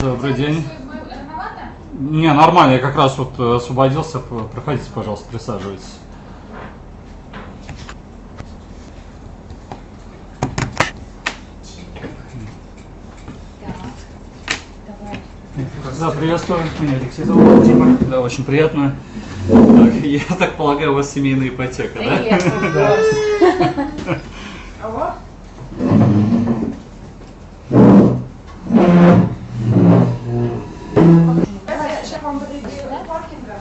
Добрый день. Не, нормально, я как раз вот освободился. Проходите, пожалуйста, присаживайтесь. Да, приветствую. Меня Алексей зовут. Дима. Да, очень приятно. Так, я так полагаю, у вас семейная ипотека, да? Алло? Сейчас вам подойти до паркинга.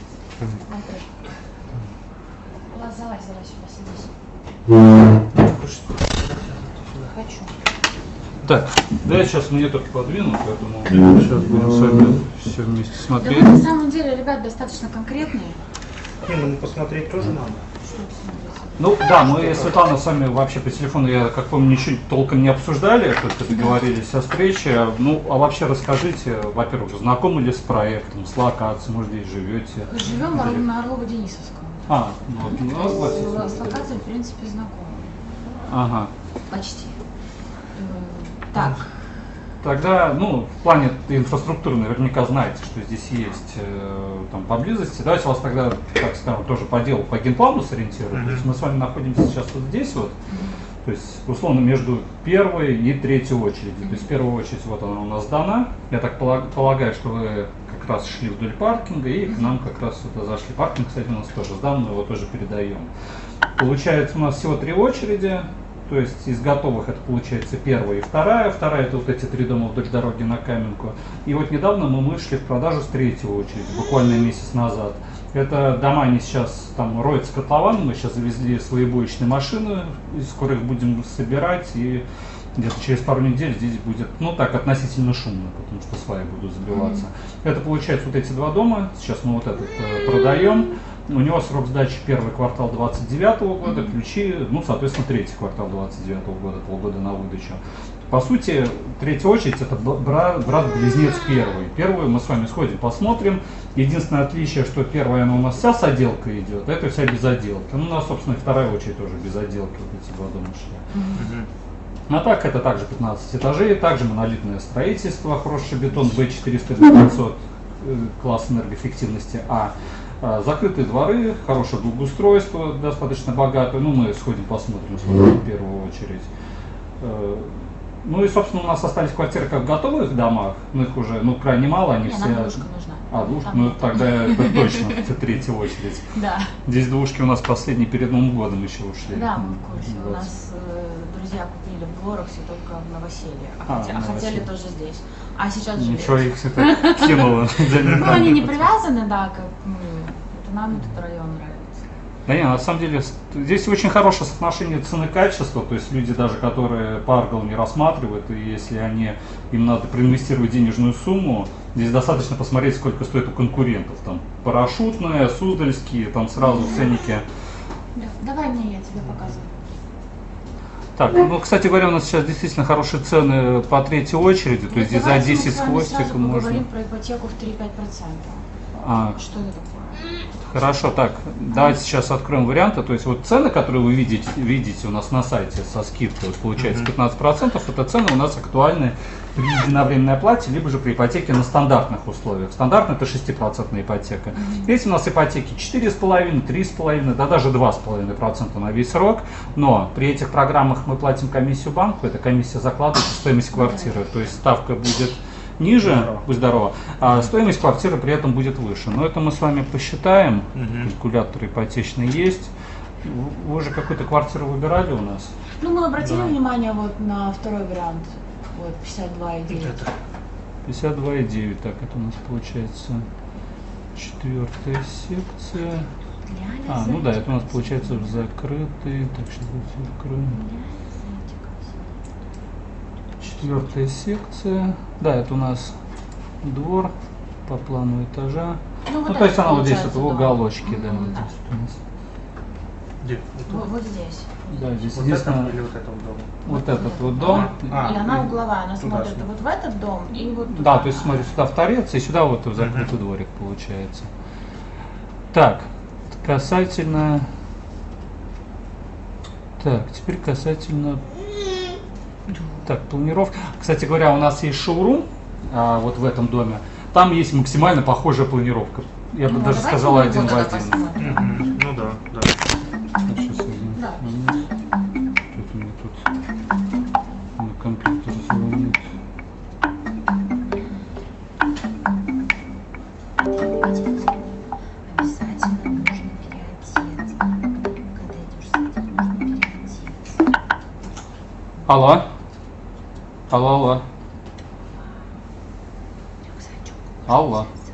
Залазь сюда, садись. Хочу. Так, да, я сейчас мне только подвину, поэтому сейчас будем с вами все вместе Да смотреть. вы на самом деле, ребят, достаточно конкретные. Не, ну посмотреть тоже надо. Что посмотреть? Ну да, мы, Светлана, с вами вообще по телефону, я как помню, ничего толком не обсуждали, только договорились о встрече. Ну, а вообще расскажите, во-первых, знакомы ли с проектом, с локацией, может, здесь живете? Живем на Орлова-Денисовском. Вот. С локацией, в принципе, знакомы. Ага. Почти. Так. Тогда, ну, в плане инфраструктуры наверняка знаете, что здесь есть там поблизости. Давайте вас тогда, так скажем, тоже по делу, по генплану сориентируем. То есть мы с вами находимся сейчас вот здесь вот, то есть условно между первой и третьей очередью. То есть первая очередь вот она у нас дана. Я так полагаю, что вы как раз шли вдоль паркинга и к нам как раз сюда зашли. Паркинг, кстати, у нас тоже сдан, мы его тоже передаем. Получается у нас всего 3 очереди. То есть из готовых это получается первая и вторая. Вторая это вот эти 3 дома вдоль дороги на Каменку. И вот недавно мы вышли в продажу с 3-й очереди, буквально месяц назад. Это дома, они сейчас там роются котлован, мы сейчас завезли свои боечные машины, и скоро их будем собирать. И где-то через пару недель здесь будет, ну так, относительно шумно, потому что сваи будут забиваться. Это получается вот эти 2 дома. Сейчас мы вот этот продаем. У него срок сдачи первый квартал 29 года, ключи, ну, соответственно, 3-й квартал 29 года, полгода на выдачу. По сути, 3-я очередь это брат-близнец первый. Первую мы с вами сходим, посмотрим. Единственное отличие, что первая она у нас вся с отделкой идет, это вся без отделки. Ну, у нас, собственно, и вторая очередь тоже без отделки, вот эти 2 дома шли. А так, это также 15 этажей, также монолитное строительство, хороший бетон B400-500, класс энергоэффективности А. Закрытые дворы, хорошее благоустройство, достаточно богатое. Ну, мы сходим, посмотрим в первую очередь. Ну и, собственно, у нас остались квартиры как в готовых домах, но их уже, ну, крайне мало, они все... Нам двушка нужна. Двушка, ну тогда это точно, это 3-я очередь. Да. Здесь двушки у нас последние перед Новым годом еще ушли. Да, мы в курсе. У нас друзья купили в Глороксе только в новоселье, хотели тоже здесь. А сейчас живем. Ничего, их все так кинуло. Ну, они не привязаны, да, как мы. Это нам этот район нравится. Да нет, на самом деле здесь очень хорошее соотношение цены-качества, то есть люди даже, которые Паргл не рассматривают, и если им надо проинвестировать денежную сумму, здесь достаточно посмотреть, сколько стоит у конкурентов. Там парашютные, суздальские, там сразу ценники. Давай мне, я тебе показываю. Так, ну, кстати говоря, у нас сейчас действительно хорошие цены по 3-й очереди, то есть здесь за 10 с хвостиком можно. Мы поговорим про ипотеку в 3-5%. Что это такое? Хорошо, так, давайте сейчас откроем варианты. То есть вот цены, которые вы видите у нас на сайте со скидкой, вот получается 15%, это цены у нас актуальны при единовременной оплате, либо же при ипотеке на стандартных условиях. Стандартная это 6% ипотека. Есть у нас ипотеки 4,5, 3,5, да даже 2,5% на весь срок. Но при этих программах мы платим комиссию банку, эта комиссия закладывается в стоимость квартиры, то есть ставка будет ниже, будь здорово, а стоимость квартиры при этом будет выше. Но это мы с вами посчитаем, калькулятор ипотечный есть. Вы же какую-то квартиру выбирали у нас? Ну, мы обратили внимание вот на второй вариант, вот 52,9. 52,9, так, это у нас получается 4-я секция. Ну да, это у нас получается закрытый, так, сейчас будет закрыт. 4-я секция. Да, это у нас двор по плану этажа. Ну то есть она вот здесь, это в уголочке, да. Вот здесь у нас. Где? Вот здесь. Да, здесь Вот единственное. или вот этот дом? Вот этот вот дом. И она угловая, она смотрит вот в этот дом и вот туда. Да, то есть смотри, сюда в торец и сюда вот в закрытый дворик получается. Так, касательно. Так, теперь касательно. Так, планировка. Кстати говоря, у нас есть шоурум вот в этом доме, там есть максимально похожая планировка. Я бы Ну, даже давайте сказал мы один его в тогда один. посмотрим. Ну да, да. Сейчас один Да. момент. Что-то у меня тут на компьютер звонит. Обязательно нужно переодеться. Когда идешь садик, нужно переодеться. Алло? Алло, алло. Рюкзачок. Алло.